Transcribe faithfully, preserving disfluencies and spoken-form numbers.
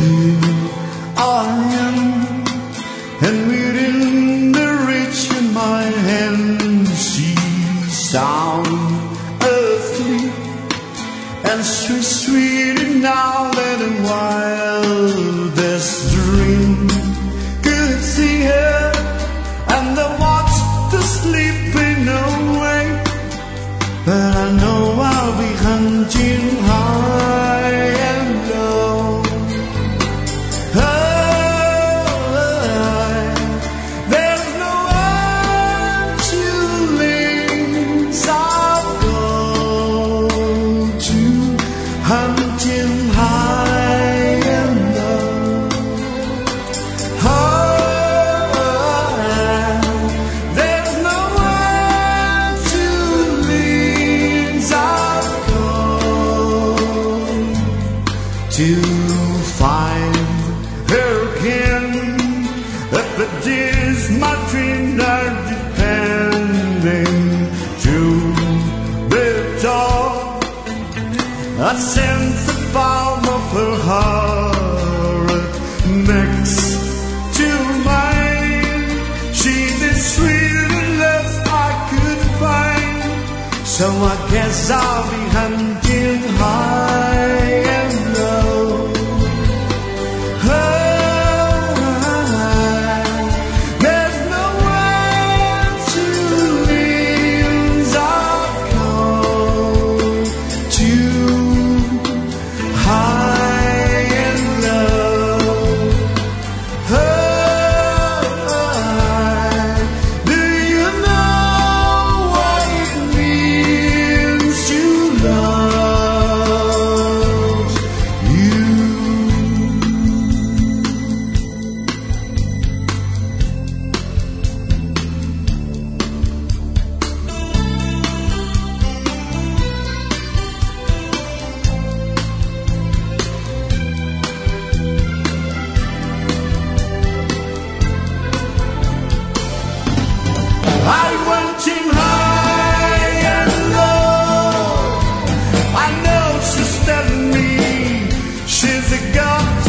And within the reach of my hand, she sound asleep and sweet, sweet, and now and while this dream could see her and I watched the sleeping away. But I know I'll be hunting high and low. To find her again, if it is my dream are depending to be taught, I sense the palm of her heart next to mine. She's the sweetest I could find, so I guess I'll be hunting high and low. I went him high and low. I know she's telling me she's a god.